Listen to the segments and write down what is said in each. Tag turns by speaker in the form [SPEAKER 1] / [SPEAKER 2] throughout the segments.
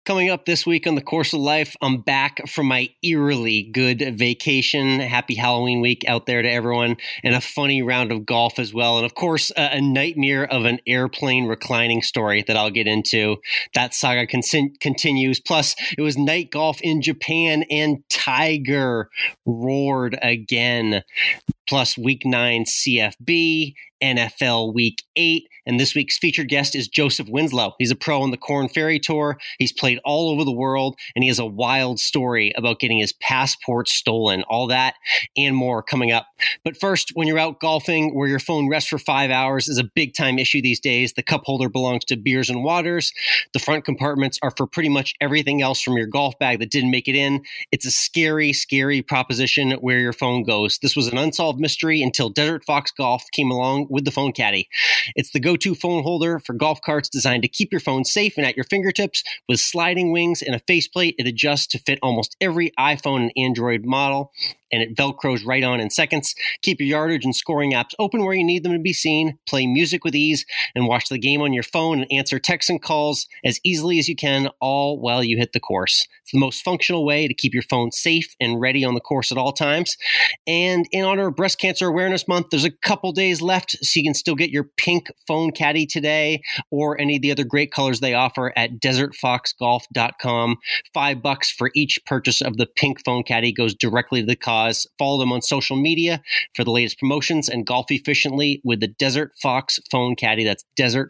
[SPEAKER 1] Coming up this week on The Course of Life, I'm back from my eerily good vacation. Happy Halloween week out there to everyone, and a funny round of golf as well. And of course, a nightmare of an airplane reclining story that I'll get into. That saga continues. Plus, it was night golf in Japan, and Tiger roared again. Plus, Week 9 CFB, NFL Week 8, and this week's featured guest is Joseph Winslow. He's a pro on the Korn Ferry Tour. He's played all over the world, and he has a wild story about getting his passport stolen. All that and more coming up. But first, when you're out golfing where your phone rests for 5 hours is a big-time issue these days. The cup holder belongs to Beers and Waters. The front compartments are for pretty much everything else from your golf bag that didn't make it in. It's a scary, scary proposition where your phone goes. This was an unsolved mystery until Desert Fox Golf came along with the phone caddy. It's the go-to phone holder for golf carts designed to keep your phone safe and at your fingertips. With sliding wings and a faceplate, it adjusts to fit almost every iPhone and Android model, and it Velcros right on in seconds. Keep your yardage and scoring apps open where you need them to be seen. Play music with ease and watch the game on your phone and answer texts and calls as easily as you can, all while you hit the course. It's the most functional way to keep your phone safe and ready on the course at all times. And in honor of Breast Cancer Awareness Month, there's a couple days left, so you can still get your pink phone caddy today or any of the other great colors they offer at desertfoxgolf.com. $5 for each purchase of the pink phone caddy goes directly to the cause. Follow them on social media for the latest promotions and golf efficiently with the Desert Fox phone caddy. That's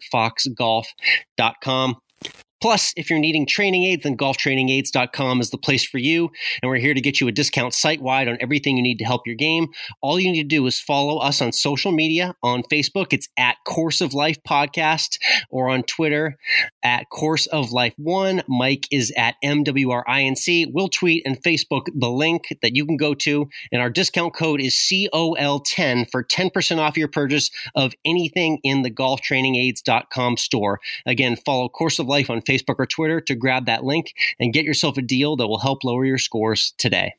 [SPEAKER 1] desertfoxgolf.com. Plus, if you're needing training aids, then golftrainingaids.com is the place for you. And we're here to get you a discount site-wide on everything you need to help your game. All you need to do is follow us on social media. On Facebook, it's at Course of Life Podcast, or on Twitter at Course of Life 1. Mike is at MWRINC. We'll tweet and Facebook the link that you can go to. And our discount code is COL10 for 10% off your purchase of anything in the golftrainingaids.com store. Again, follow Course of Life on Facebook or Twitter to grab that link and get yourself a deal that will help lower your scores today.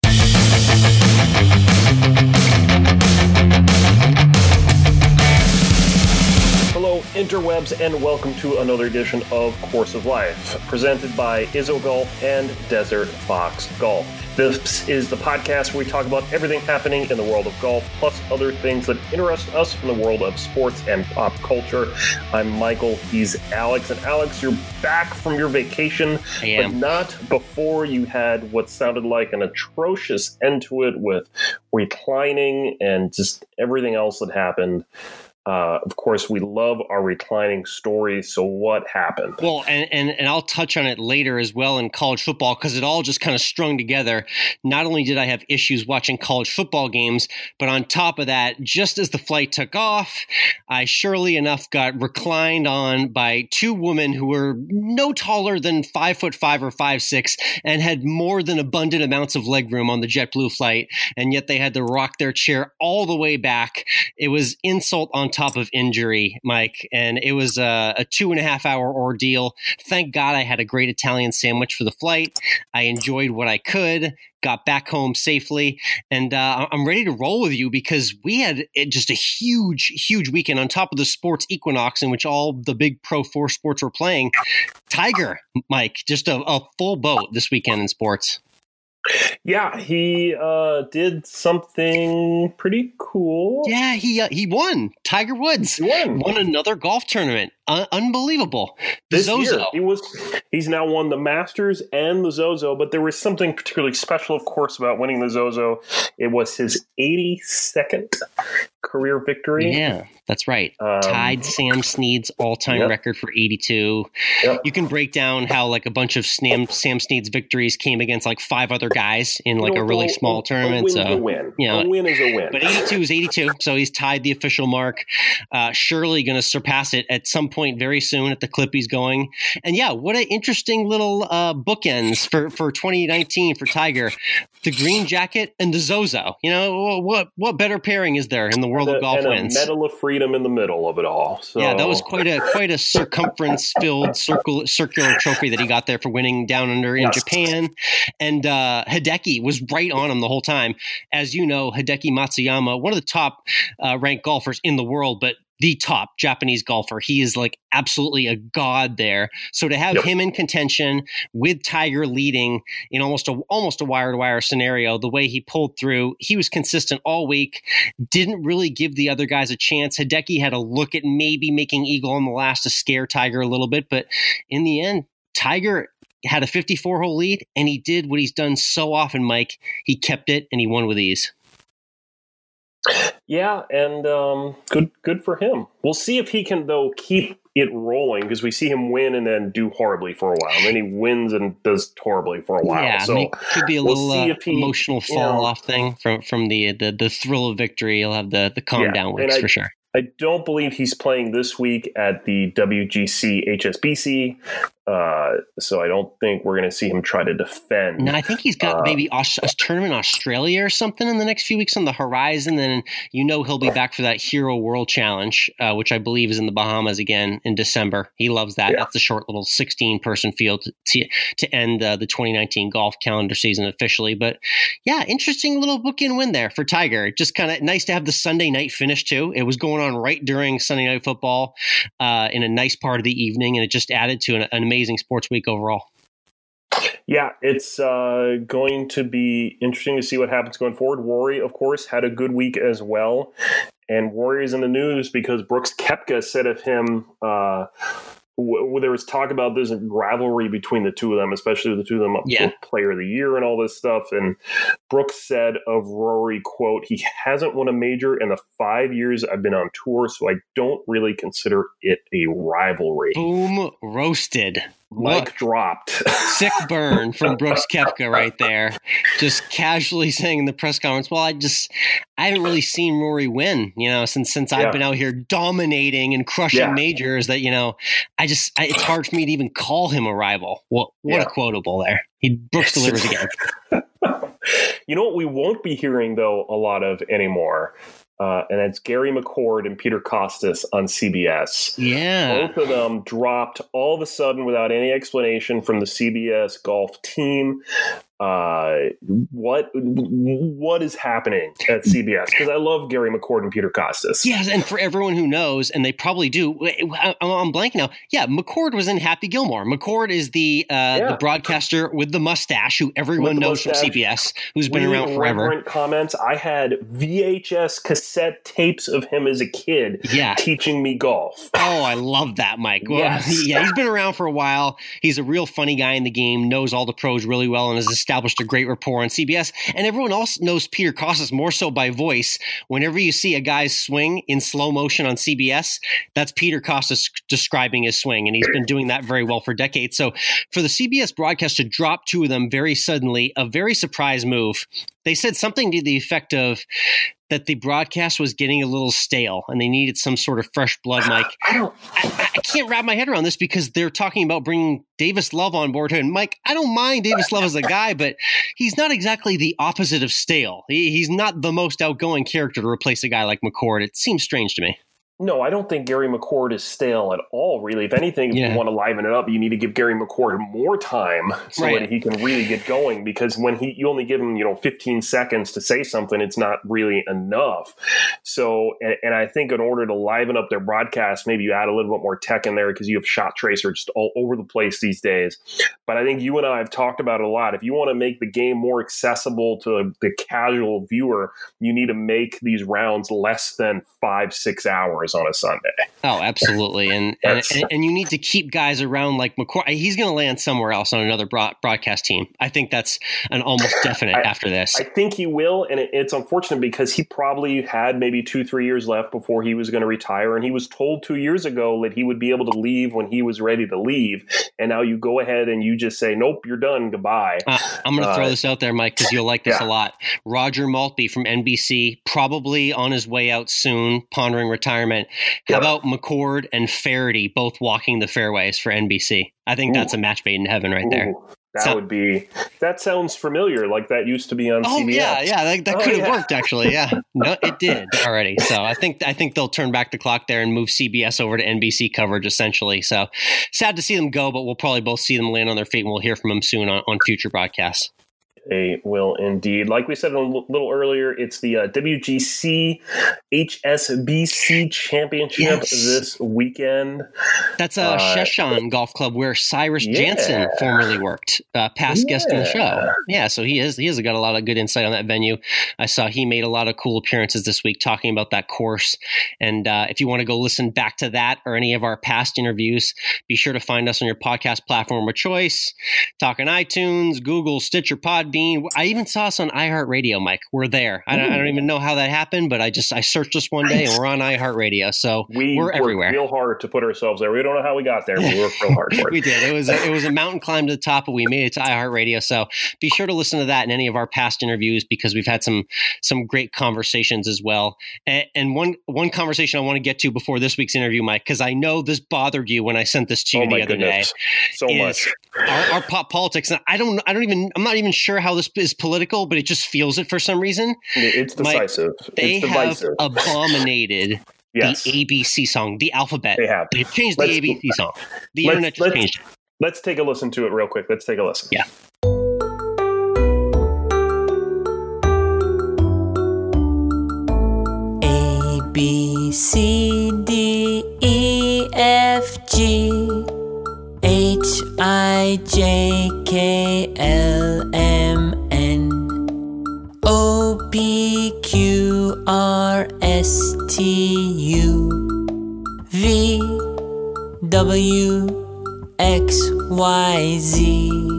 [SPEAKER 2] Hello, interwebs, and welcome to another edition of Course of Life, presented by Izzo Golf and Desert Fox Golf. This is the podcast where we talk about everything happening in the world of golf, plus other things that interest us from the world of sports and pop culture. I'm Michael, he's Alex. And Alex, you're back from your vacation, but not before you had what sounded like an atrocious end to it with reclining and just everything else that happened. Of course, we love our reclining stories. So what happened?
[SPEAKER 1] Well, and I'll touch on it later as well in college football, because it all just kind of strung together. Not only did I have issues watching college football games, but on top of that, just as the flight took off, I surely enough got reclined on by two women who were no taller than 5'5" or 5'6" and had more than abundant amounts of legroom on the JetBlue flight. And yet they had to rock their chair all the way back. It was insult on top of injury, Mike, and it was a 2.5 hour ordeal. Thank God I had a great Italian sandwich for the flight. I enjoyed what I could, got back home safely, and I'm ready to roll with you because we had just a huge weekend on top of the sports equinox in which all the big pro 4 sports were playing. Tiger, Mike, just a full boat this weekend in sports.
[SPEAKER 2] Yeah, he did something pretty cool.
[SPEAKER 1] Yeah, he won. Tiger Woods won another golf tournament. Unbelievable.
[SPEAKER 2] This
[SPEAKER 1] Zozo.
[SPEAKER 2] Year, he's now won the Masters and the Zozo, but there was something particularly special, of course, about winning the Zozo. It was his 82nd career victory.
[SPEAKER 1] Yeah, that's right. Tied Sam Snead's all-time record for 82. Yep. You can break down how like a bunch of Sam Snead's victories came against like 5 other guys in like a really small tournament.
[SPEAKER 2] A win is a win.
[SPEAKER 1] But 82 is 82, so he's tied the official mark. Surely going to surpass it at some point very soon at the clip he's going. And yeah, what an interesting little bookends for 2019 for Tiger. The green jacket and the Zozo. You know, what better pairing is there in the world of golf wins?
[SPEAKER 2] And a Medal of Freedom in the middle of it all. So.
[SPEAKER 1] Yeah, that was quite a circumference-filled circular trophy that he got there for winning down under in Japan. And Hideki was right on him the whole time. As you know, Hideki Matsuyama, one of the top ranked golfers in the world, but the top Japanese golfer. He is like absolutely a god there. So to have him in contention with Tiger leading in almost a wire-to-wire scenario, the way he pulled through, he was consistent all week, didn't really give the other guys a chance. Hideki had a look at maybe making eagle on the last to scare Tiger a little bit, but in the end, Tiger had a 54-hole lead, and he did what he's done so often, Mike. He kept it, and he won with ease.
[SPEAKER 2] Yeah, and good for him. We'll see if he can, though, keep it rolling, because we see him win and then do horribly for a while. And then he wins and does horribly for a while.
[SPEAKER 1] Yeah,
[SPEAKER 2] so
[SPEAKER 1] could be a little emotional fall-off thing from the thrill of victory. He'll have the calm-down weeks for sure.
[SPEAKER 2] I don't believe he's playing this week at the WGC HSBC, so I don't think we're going to see him try to defend.
[SPEAKER 1] No, I think he's got maybe a tournament in Australia or something in the next few weeks on the horizon. Then he'll be back for that Hero World Challenge, which I believe is in the Bahamas again in December. He loves that. Yeah. That's a short little 16-person field to end the 2019 golf calendar season officially. But yeah, interesting little bookend win there for Tiger. Just kind of nice to have the Sunday night finish too. It was going on right during Sunday Night Football in a nice part of the evening, and it just added to an amazing sports week overall.
[SPEAKER 2] Yeah, it's going to be interesting to see what happens going forward. Rory, of course, had a good week as well. And Rory is in the news because Brooks Koepka said of him, there was talk about this rivalry between the two of them, especially the two of them up for Player of the Year and all this stuff. And Brooks said of Rory, quote, "He hasn't won a major in the 5 years I've been on tour, so I don't really consider it a rivalry."
[SPEAKER 1] Boom, roasted.
[SPEAKER 2] Mic dropped.
[SPEAKER 1] Sick burn from Brooks Koepka right there. Just casually saying in the press conference, well, I haven't really seen Rory win, since I've been out here dominating and crushing majors that, it's hard for me to even call him a rival. What a quotable there. Brooks delivers again.
[SPEAKER 2] You know what we won't be hearing, though, a lot of anymore? And it's Gary McCord and Peter Kostis on CBS.
[SPEAKER 1] Yeah.
[SPEAKER 2] Both of them dropped all of a sudden without any explanation from the CBS golf team. What is happening at CBS? Because I love Gary McCord and Peter Kostis.
[SPEAKER 1] Yes, and for everyone who knows, and they probably do, I'm blanking now. Yeah, McCord was in Happy Gilmore. McCord is the broadcaster with the mustache who everyone knows from CBS, who's been around forever.
[SPEAKER 2] Comments. I had VHS cassette tapes of him as a kid teaching me golf.
[SPEAKER 1] Oh, I love that, Mike. Well, yes. He's been around for a while. He's a real funny guy in the game, knows all the pros really well, and is established a great rapport on CBS, and everyone else knows Peter Kostis more so by voice. Whenever you see a guy's swing in slow motion on CBS, that's Peter Kostis describing his swing, and he's been doing that very well for decades. So for the CBS broadcast to drop two of them very suddenly, a very surprise move. They said something to the effect of that the broadcast was getting a little stale and they needed some sort of fresh blood, Mike. I can't wrap my head around this because they're talking about bringing Davis Love on board. And Mike, I don't mind Davis Love as a guy, but he's not exactly the opposite of stale. He's not the most outgoing character to replace a guy like McCord. It seems strange to me.
[SPEAKER 2] No, I don't think Gary McCord is stale at all, really. If anything, if you want to liven it up, you need to give Gary McCord more time so that he can really get going. Because when you only give him, 15 seconds to say something, it's not really enough. So, and I think in order to liven up their broadcast, maybe you add a little bit more tech in there because you have shot tracer just all over the place these days. But I think you and I have talked about it a lot. If you want to make the game more accessible to the casual viewer, you need to make these rounds less than 5-6 hours on a Sunday.
[SPEAKER 1] Oh, absolutely. And you need to keep guys around like McCord. He's going to land somewhere else on another broadcast team. I think that's an almost definite after this.
[SPEAKER 2] I think he will. And it's unfortunate because he probably had maybe 2-3 years left before he was going to retire. And he was told 2 years ago that he would be able to leave when he was ready to leave. And now you go ahead and you just say, nope, you're done. Goodbye.
[SPEAKER 1] I'm going to throw this out there, Mike, because you'll like this a lot. Roger Maltby from NBC, probably on his way out soon, pondering retirement. How about McCord and Faraday both walking the fairways for NBC? I think that's a match made in heaven right there.
[SPEAKER 2] That sounds familiar, like that used to be on CBS.
[SPEAKER 1] That could have worked actually. Yeah, no, it did already. So I think they'll turn back the clock there and move CBS over to NBC coverage essentially. So sad to see them go, but we'll probably both see them land on their feet and we'll hear from them soon on future broadcasts.
[SPEAKER 2] They will indeed. Like we said a little earlier, it's the WGC HSBC Championship this weekend.
[SPEAKER 1] That's Sheshan Golf Club where Cyrus Jansen formerly worked, past guest on the show. Yeah, so he has got a lot of good insight on that venue. I saw he made a lot of cool appearances this week talking about that course. And if you want to go listen back to that or any of our past interviews, be sure to find us on your podcast platform of choice. Talking iTunes, Google, Stitcher, Podbean. I even saw us on iHeartRadio, Mike. We're there. I don't even know how that happened, but I searched us one day and we're on iHeartRadio. So we're everywhere.
[SPEAKER 2] We worked real hard to put ourselves there. We don't know how we got there, but we worked real hard for it.
[SPEAKER 1] We did. It was a mountain climb to the top, but we made it to iHeartRadio. So be sure to listen to that in any of our past interviews because we've had some great conversations as well. And one conversation I want to get to before this week's interview, Mike, because I know this bothered you when I sent this to you the other day.
[SPEAKER 2] So much.
[SPEAKER 1] Our pop politics. And I'm not even sure how this is political, but it just feels it for some reason.
[SPEAKER 2] It's decisive.
[SPEAKER 1] They have abominated the ABC song, the alphabet.
[SPEAKER 2] They have.
[SPEAKER 1] They've changed the ABC song. The internet just changed it.
[SPEAKER 2] Let's take a listen to it real quick. Let's take a listen.
[SPEAKER 1] Yeah.
[SPEAKER 3] A, B, C, D, E, F, G, H, I, J, K, L, M, N, O, P, Q, R, S, T, U, V, W, X, Y, Z.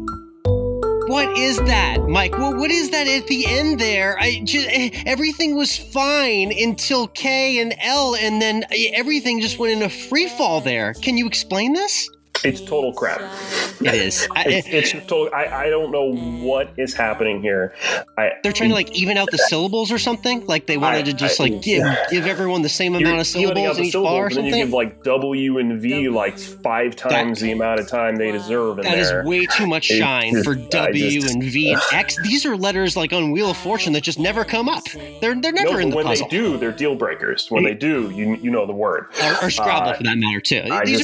[SPEAKER 1] What is that, Mike? What is that at the end there? Everything was fine until K and L, and then everything just went in a free fall there. Can you explain this?
[SPEAKER 2] It's total crap.
[SPEAKER 1] It is.
[SPEAKER 2] It's total. I don't know what is happening here.
[SPEAKER 1] They're trying to even out the syllables or something. Like they wanted to just give everyone the same amount of syllables in each bar or something.
[SPEAKER 2] And you give W and V 5 times the amount of time they deserve.
[SPEAKER 1] That is way too much shine for W and V and X. These are letters on Wheel of Fortune that just never come up. They're never in the
[SPEAKER 2] when
[SPEAKER 1] puzzle.
[SPEAKER 2] When they do, they're deal breakers. When they do, you know the word.
[SPEAKER 1] Or Scrabble for that matter too.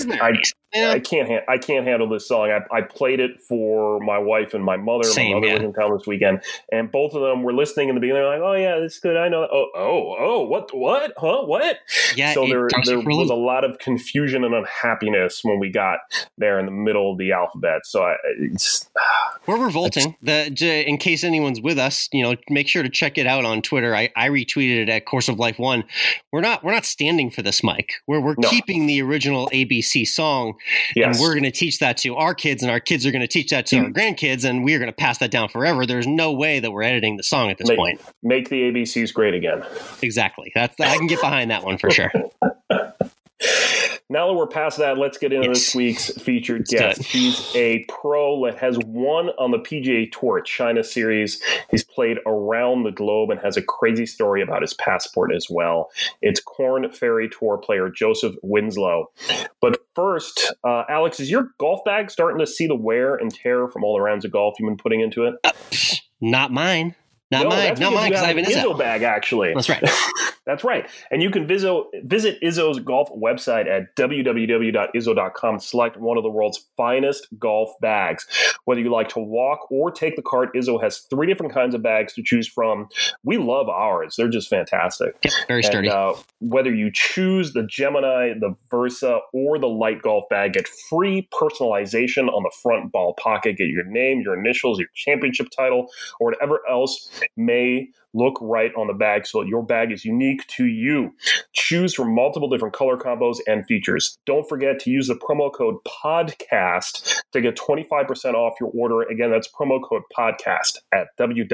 [SPEAKER 2] I can't handle this song. I played it for my wife and my mother. My mother was in town this weekend, and both of them were listening in the beginning. They're like, "Oh yeah, this is good. I know that." What? Huh? What?
[SPEAKER 1] Yeah.
[SPEAKER 2] So there was a lot of confusion and unhappiness when we got there in the middle of the alphabet. So
[SPEAKER 1] we're revolting. In case anyone's with us, make sure to check it out on Twitter. I retweeted it at Course of Life 1. We're not standing for this, Mike. We're keeping the original ABC song.
[SPEAKER 2] Yes.
[SPEAKER 1] And we're going to teach that to our kids, and our kids are going to teach that to our grandkids, and we're going to pass that down forever. There's no way that we're editing the song at this point.
[SPEAKER 2] Make the ABCs great again.
[SPEAKER 1] Exactly. I can get behind that one for sure.
[SPEAKER 2] Now that we're past that, let's get into this week's featured guest. He's a pro that has won on the PGA Tour China Series. He's played around the globe and has a crazy story about his passport as well. It's Korn Ferry Tour player Joseph Winslow. But first, Alex, is your golf bag starting to see the wear and tear from all the rounds of golf you've been putting into it?
[SPEAKER 1] Not mine. Not mine, because I have an
[SPEAKER 2] Izzo bag, actually.
[SPEAKER 1] That's right.
[SPEAKER 2] That's right. And you can visit Izzo's golf website at www.izzo.com. Select one of the world's finest golf bags. Whether you like to walk or take the cart, Izzo has 3 different kinds of bags to choose from. We love ours. They're just fantastic.
[SPEAKER 1] Yep, very sturdy.
[SPEAKER 2] Whether you choose the Gemini, the Versa, or the light golf bag, get free personalization on the front ball pocket. Get your name, your initials, your championship title, or whatever else may look right on the bag so that your bag is unique to you. Choose from multiple different color combos and features. Don't forget to use the promo code PODCAST to get 25% off your order. Again, that's promo code PODCAST at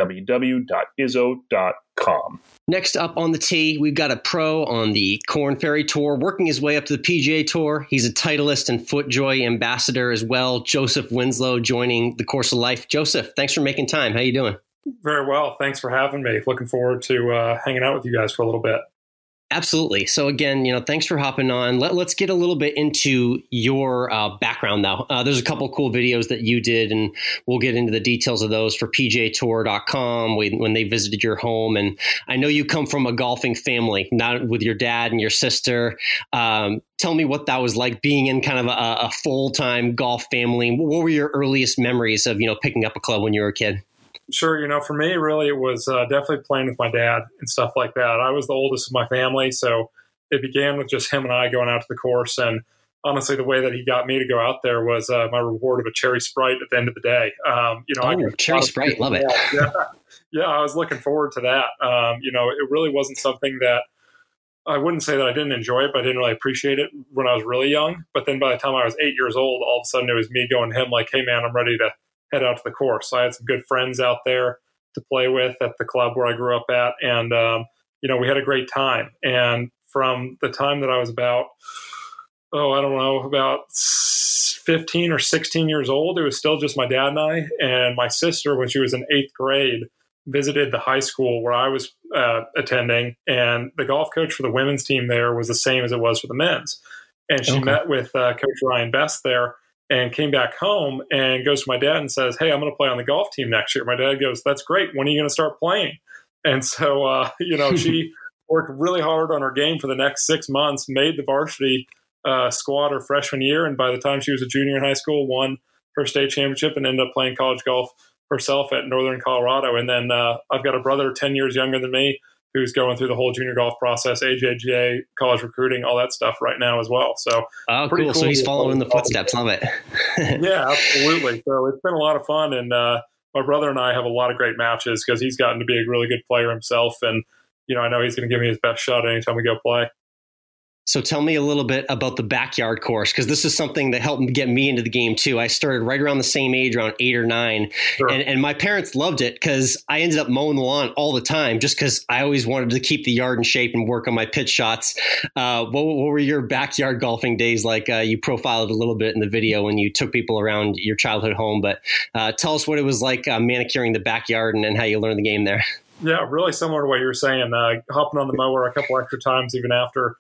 [SPEAKER 2] www.izzo.com.
[SPEAKER 1] Next up on the tee, we've got a pro on the Korn Ferry Tour, working his way up to the PGA Tour. He's a Titleist and FootJoy ambassador as well. Joseph Winslow joining the Course of Life. Joseph, thanks for making time. How you doing?
[SPEAKER 4] Very well. Thanks for having me. Looking forward to hanging out with you guys for a little bit.
[SPEAKER 1] Absolutely. So again, thanks for hopping on. Let's get a little bit into your background now. There's a couple cool videos that you did, and we'll get into the details of those for PGAtour.com when they visited your home. And I know you come from a golfing family, not with your dad and your sister. Tell me what that was like being in kind of a full-time golf family. What were your earliest memories of, picking up a club when you were a kid?
[SPEAKER 4] Sure. For me, really, it was definitely playing with my dad and stuff like that. I was the oldest of my family, so it began with just him and I going out to the course. And honestly, the way that he got me to go out there was my reward of a cherry Sprite at the end of the day.
[SPEAKER 1] Cherry Sprite, love it.
[SPEAKER 4] Yeah, I was looking forward to that. It really wasn't something that I wouldn't say that I didn't enjoy it, but I didn't really appreciate it when I was really young. But then by the time I was 8 years old, all of a sudden it was me going to him like, hey, man, I'm ready to head out to the course. So I had some good friends out there to play with at the club where I grew up at. And, we had a great time. And from the time that I was about 15 or 16 years old, it was still just my dad and I. And my sister, when she was in 8th grade, visited the high school where I was attending, and the golf coach for the women's team there was the same as it was for the men's. And she met with Coach Ryan Best there and came back home and goes to my dad and says, hey, I'm going to play on the golf team next year. My dad goes, that's great. When are you going to start playing? And so, she worked really hard on her game for the next 6 months, made the varsity squad her freshman year. And by the time she was a junior in high school, won her state championship and ended up playing college golf herself at Northern Colorado. And then I've got a brother 10 years younger than me who's going through the whole junior golf process, AJGA, college recruiting, all that stuff right now as well. So
[SPEAKER 1] cool. So he's following in the footsteps. Love it.
[SPEAKER 4] Yeah, absolutely. So it's been a lot of fun. And my brother and I have a lot of great matches because he's gotten to be a really good player himself. And, I know he's going to give me his best shot anytime we go play.
[SPEAKER 1] So tell me a little bit about the backyard course, because this is something that helped get me into the game too. I started right around the same age, around 8 or 9. Sure. And my parents loved it because I ended up mowing the lawn all the time just because I always wanted to keep the yard in shape and work on my pitch shots. What were your backyard golfing days like? You profiled a little bit in the video when you took people around your childhood home, but tell us what it was like manicuring the backyard and how you learned the game there.
[SPEAKER 4] Yeah, really similar to what you were saying, hopping on the mower a couple extra times even after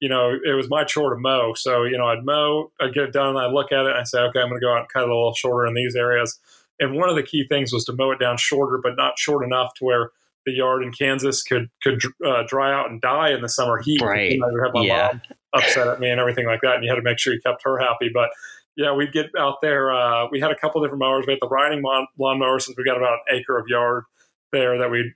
[SPEAKER 4] it was my chore to mow. So, I'd mow, I'd get it done, and I'd look at it, and I'd say, okay, I'm going to go out and cut it a little shorter in these areas. And one of the key things was to mow it down shorter, but not short enough to where the yard in Kansas could dry out and die in the summer heat.
[SPEAKER 1] Right.
[SPEAKER 4] I would have my mom upset at me and everything like that, and you had to make sure you kept her happy. But, yeah, we'd get out there. We had a couple different mowers. We had the riding lawnmower, since we got about an acre of yard there that we'd,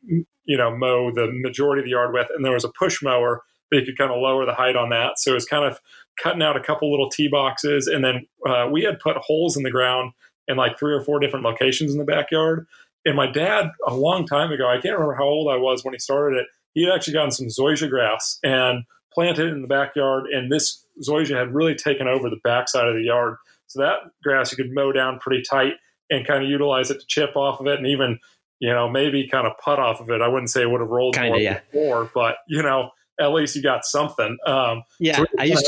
[SPEAKER 4] mow the majority of the yard with. And there was a push mower that you could kind of lower the height on that. So it was kind of cutting out a couple little tee boxes. And then we had put holes in the ground in like 3 or 4 different locations in the backyard. And my dad, a long time ago, I can't remember how old I was when he started it, he had actually gotten some zoysia grass and planted it in the backyard. And this zoysia had really taken over the backside of the yard. So that grass you could mow down pretty tight and kind of utilize it to chip off of it and even, maybe kind of putt off of it. I wouldn't say it would have rolled more before, but, at least you got something.
[SPEAKER 1] So I used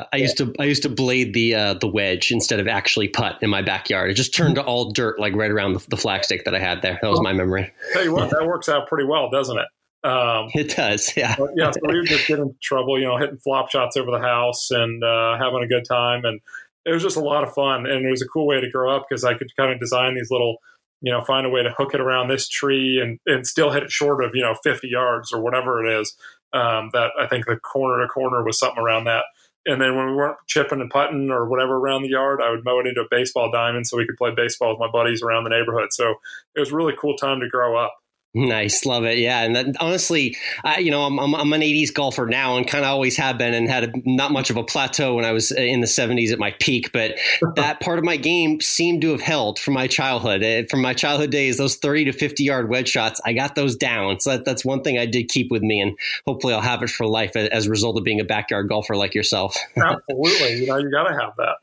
[SPEAKER 1] to blade the wedge instead of actually putt in my backyard. It just turned to all dirt, like right around the flagstick that I had there. That was my memory.
[SPEAKER 4] Tell you what, that works out pretty well, doesn't it?
[SPEAKER 1] It does, yeah.
[SPEAKER 4] So we would just get into trouble, hitting flop shots over the house and having a good time. And it was just a lot of fun. And it was a cool way to grow up because I could kind of design these little, find a way to hook it around this tree and still hit it short of, 50 yards or whatever it is. That I think the corner to corner was something around that. And then when we weren't chipping and putting or whatever around the yard, I would mow it into a baseball diamond so we could play baseball with my buddies around the neighborhood. So it was a really cool time to grow up.
[SPEAKER 1] Nice. Love it. Yeah. And then, honestly, I'm an 80s golfer now and kind of always have been and had not much of a plateau when I was in the 70s at my peak. But that part of my game seemed to have held from my childhood. From my childhood days, those 30 to 50 yard wedge shots, I got those down. So that's one thing I did keep with me. And hopefully I'll have it for life as a result of being a backyard golfer like yourself.
[SPEAKER 4] Absolutely. You got to have that.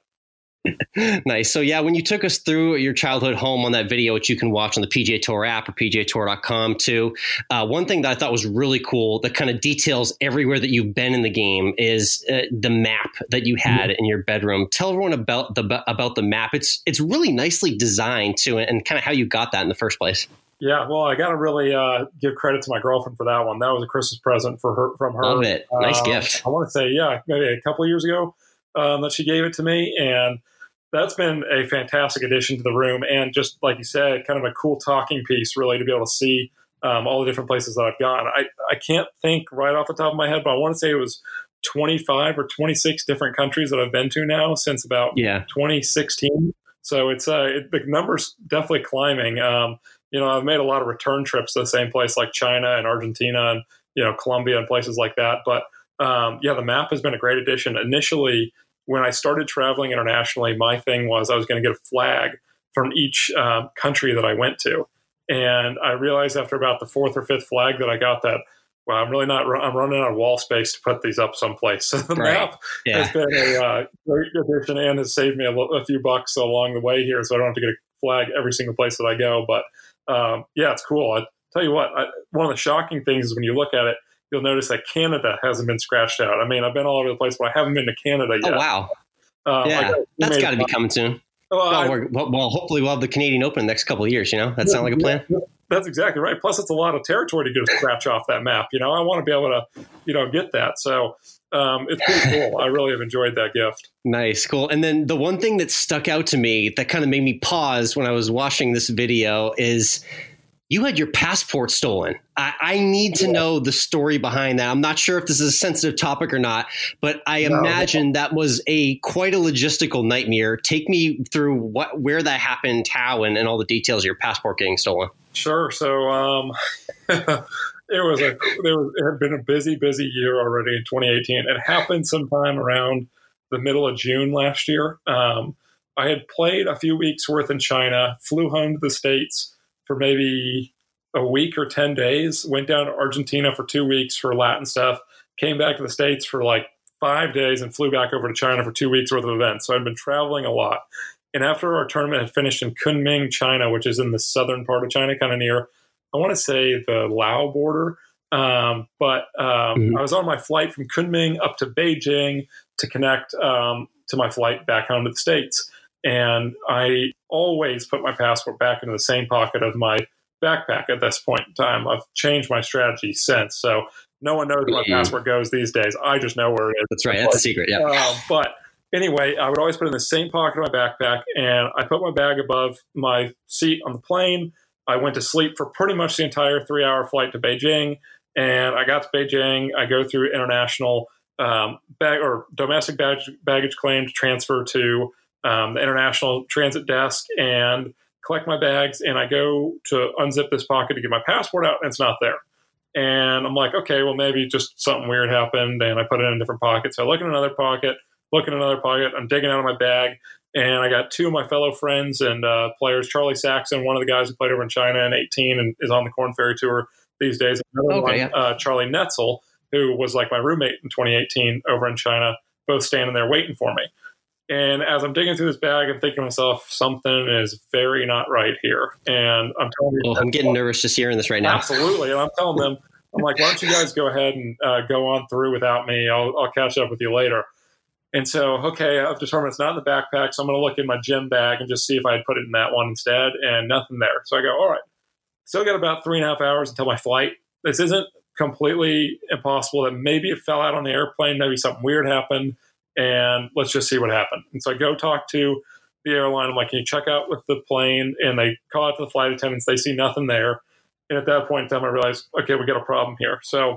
[SPEAKER 1] Nice. So yeah, when you took us through your childhood home on that video, which you can watch on the PGA Tour app or PGAtour.com too, one thing that I thought was really cool that kind of details everywhere that you've been in the game is the map that you had in your bedroom. Tell everyone about the map. It's really nicely designed too, and kind of how you got that in the first place.
[SPEAKER 4] Yeah, well, I got to really give credit to my girlfriend for that one. That was a Christmas present from her.
[SPEAKER 1] Love it. Nice gift.
[SPEAKER 4] I want to say, maybe a couple of years ago that she gave it to me, and that's been a fantastic addition to the room. And just like you said, kind of a cool talking piece, really, to be able to see all the different places that I've gone. I can't think right off the top of my head, but I want to say it was 25 or 26 different countries that I've been to now since about 2016. So it's the numbers definitely climbing. I've made a lot of return trips to the same place like China and Argentina and Colombia and places like that. But the map has been a great addition. Initially, when I started traveling internationally, my thing was I was going to get a flag from each country that I went to. And I realized after about the fourth or fifth flag that I got that, well, I'm running out of wall space to put these up someplace. So the map has been a great addition and has saved me a few bucks along the way here. So I don't have to get a flag every single place that I go. But it's cool. I tell you what, one of the shocking things is when you look at it, you'll notice that Canada hasn't been scratched out. I mean, I've been all over the place, but I haven't been to Canada yet.
[SPEAKER 1] Oh, wow. That's got to be coming soon. Well, hopefully we'll have the Canadian Open in the next couple of years, That sounds like a plan?
[SPEAKER 4] That's exactly right. Plus, it's a lot of territory to get a scratch off that map. I want to be able to, get that. So it's pretty cool. I really have enjoyed that gift.
[SPEAKER 1] Nice. Cool. And then the one thing that stuck out to me that kind of made me pause when I was watching this video is you had your passport stolen. I need to know the story behind that. I'm not sure if this is a sensitive topic or not, but I imagine that was quite a logistical nightmare. Take me through where that happened, how, and all the details of your passport getting stolen.
[SPEAKER 4] Sure. So it had been a busy year already in 2018. It happened sometime around the middle of June last year. I had played a few weeks worth in China, flew home to the States for maybe a week or 10 days, went down to Argentina for 2 weeks for Latin stuff, came back to the States for like 5 days and flew back over to China for 2 weeks worth of events. So I'd been traveling a lot. And after our tournament had finished in Kunming, China, which is in the southern part of China, kind of near, I want to say the Lao border. I was on my flight from Kunming up to Beijing to connect to my flight back home to the States. And I always put my passport back into the same pocket of my backpack at this point in time. I've changed my strategy since. So no one knows where my passport goes these days. I just know where it is.
[SPEAKER 1] That's right. That's a secret. Yeah.
[SPEAKER 4] But anyway, I would always put it in the same pocket of my backpack, and I put my bag above my seat on the plane. I went to sleep for pretty much the entire 3-hour flight to Beijing. And I got to Beijing. I go through international domestic baggage claim to transfer to the international transit desk and collect my bags. And I go to unzip this pocket to get my passport out, and it's not there. And I'm like, okay, well, maybe just something weird happened. And I put it in a different pocket. So I look in another pocket. I'm digging out of my bag. And I got two of my fellow friends and players, Charlie Saxon, one of the guys who played over in China in 2018 and is on the Korn Ferry Tour these days. Another Charlie Netzel, who was like my roommate in 2018 over in China, both standing there waiting for me. And as I'm digging through this bag, I'm thinking to myself, something is very not right here. And I'm telling you,
[SPEAKER 1] I'm getting nervous just hearing this right now.
[SPEAKER 4] Absolutely. And I'm telling them, I'm like, why don't you guys go ahead and go on through without me? I'll catch up with you later. And so, okay, I've determined it's not in the backpack, so I'm going to look in my gym bag and just see if I had put it in that one instead, and nothing there. So I go, all right, still got about 3.5 hours until my flight. This isn't completely impossible that maybe it fell out on the airplane, maybe something weird happened, and let's just see what happened. And so I go talk to the airline. I'm like, can you check out with the plane? And they call out to the flight attendants. They see nothing there. And at that point in time, I realized, okay, we got a problem here. So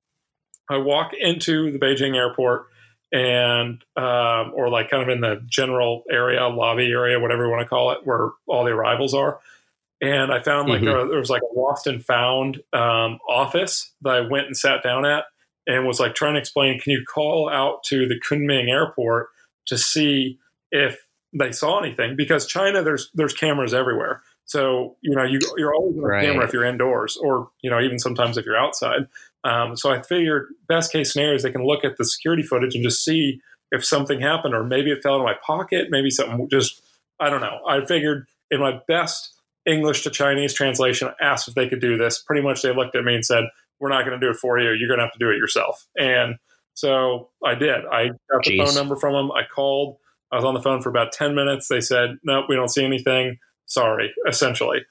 [SPEAKER 4] I walk into the Beijing airport and or like kind of in the general area, lobby area, whatever you want to call it, where all the arrivals are. And I found like there was like a lost and found office that I went and sat down at and was like trying to explain, can you call out to the Kunming airport to see if they saw anything? Because China, there's cameras everywhere. So, you're always on a camera if you're indoors or, even sometimes if you're outside. So I figured best case scenario is they can look at the security footage and just see if something happened, or maybe it fell in my pocket, maybe something I don't know. I figured in my best English to Chinese translation, I asked if they could do this. Pretty much they looked at me and said, we're not going to do it for you. You're going to have to do it yourself. And so I did. I got the phone number from them. I called. I was on the phone for about 10 minutes. They said, nope, we don't see anything. Sorry, essentially.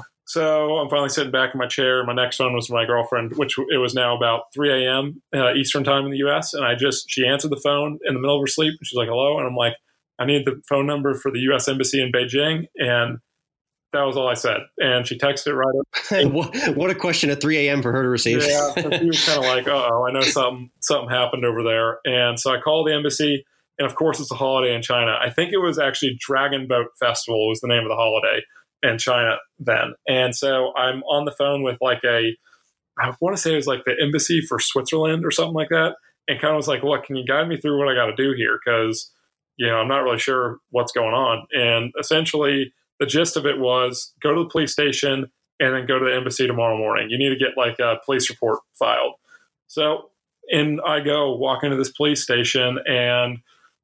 [SPEAKER 4] So I'm finally sitting back in my chair. My next phone was my girlfriend, which it was now about 3 a.m. Eastern time in the U.S. And she answered the phone in the middle of her sleep. And she's like, hello. And I'm like, I need the phone number for the U.S. Embassy in Beijing. And that was all I said. And she texted it right
[SPEAKER 1] up. What a question at 3 a.m. for her to receive.
[SPEAKER 4] Yeah. So she was kind of like, I know something happened over there. And so I called the embassy. And of course, it's a holiday in China. I think it was actually Dragon Boat Festival was the name of the holiday in China then. And so I'm on the phone with like I want to say it was like the embassy for Switzerland or something like that. And kind of was like, look, can you guide me through what I got to do here? Because, I'm not really sure what's going on. And essentially the gist of it was go to the police station and then go to the embassy tomorrow morning. You need to get like a police report filed. So I go walk into this police station and,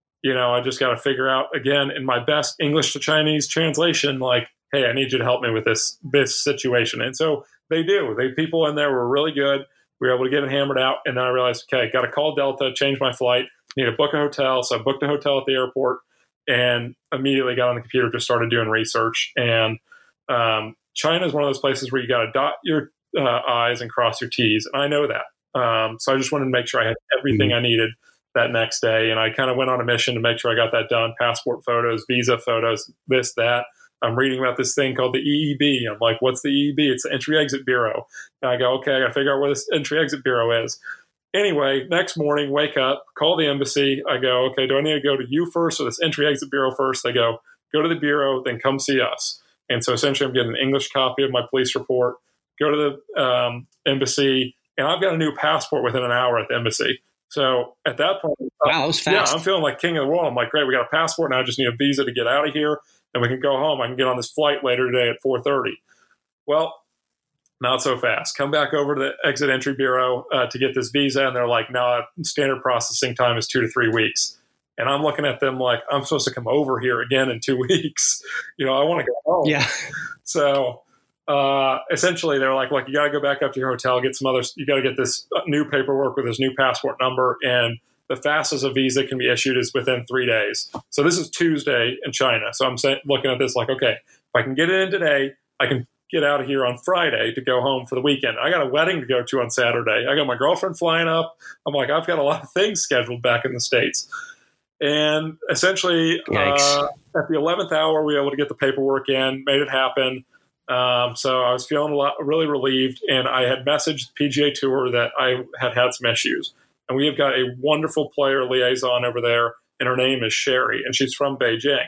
[SPEAKER 4] I just got to figure out again in my best English to Chinese translation, like, hey, I need you to help me with this situation. And so they do. People in there were really good. We were able to get it hammered out. And then I realized, okay, got to call Delta, change my flight, need to book a hotel. So I booked a hotel at the airport and immediately got on the computer, just started doing research. And China is one of those places where you got to dot your I's and cross your T's. And I know that. So I just wanted to make sure I had everything I needed that next day. And I kind of went on a mission to make sure I got that done. Passport photos, visa photos, this, that. I'm reading about this thing called the EEB. I'm like, what's the EEB? It's the Entry Exit Bureau. And I go, okay, I got to figure out where this Entry Exit Bureau is. Anyway, next morning, wake up, call the embassy. I go, okay, do I need to go to you first or this Entry Exit Bureau first? They go to the bureau, then come see us. And so essentially I'm getting an English copy of my police report, go to the embassy, and I've got a new passport within an hour at the embassy. So at that point,
[SPEAKER 1] wow, it was fast.
[SPEAKER 4] Yeah, I'm feeling like king of the world. I'm like, great, we got a passport now. I just need a visa to get out of here, and we can go home. I can get on this flight later today at 4:30. Well, not so fast. Come back over to the Exit Entry Bureau to get this visa, and they're like, no, standard processing time is 2 to 3 weeks. And I'm looking at them like, I'm supposed to come over here again in 2 weeks. I want to go home.
[SPEAKER 1] Yeah.
[SPEAKER 4] So essentially they're like, look, you got to go back up to your hotel, you got to get this new paperwork with this new passport number. And the fastest a visa can be issued is within 3 days. So this is Tuesday in China. So I'm looking at this like, okay, if I can get it in today, I can get out of here on Friday to go home for the weekend. I got a wedding to go to on Saturday. I got my girlfriend flying up. I'm like, I've got a lot of things scheduled back in the States. And essentially, at the 11th hour, we were able to get the paperwork in, made it happen. So I was feeling really relieved, and I had messaged the PGA Tour that I had some issues. And we have got a wonderful player liaison over there, and her name is Sherry, and she's from Beijing.